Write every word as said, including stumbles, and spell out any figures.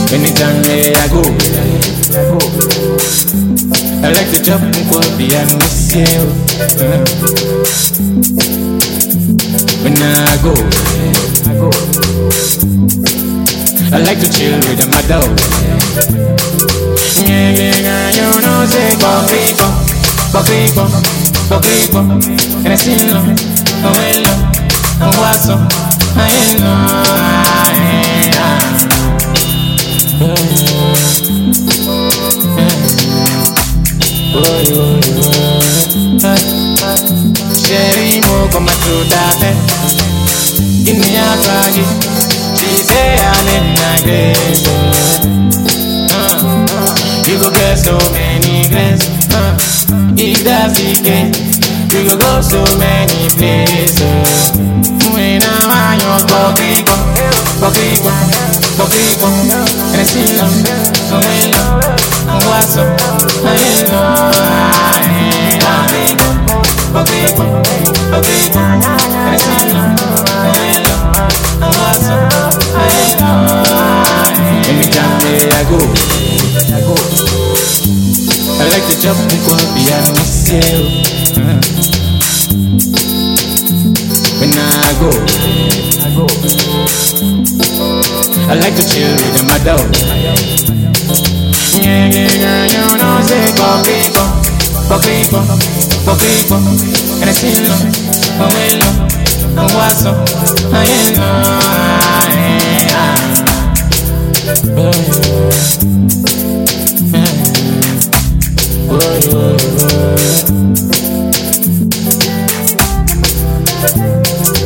Anytime I go, I like to jump for the and miss you. When I go, I like to chill with my dog. Yeah, yeah, you know, say, go, go, go, go, go, go, and I still know, oh, hello, oh, what's up, I know. Sherry mo come to that. Give me a draggy. She say I'm in a grace. You go get so many grace. If that's the case, you go go so many places. When I'm on your body, body, body, and I see them. Oh, hello, oh, what's up? I know, I know. Okay, okay, and I see them. Oh, hello, oh, what's up? I know. Anytime I go, I go. I like to jump and go behind myself. When I go, I go. I like to chill with my dog. Yeah, yeah, yeah, you know, say, go, go, go, go, go, go, and I still know, oh, hello, oh, what's up, I know, I know.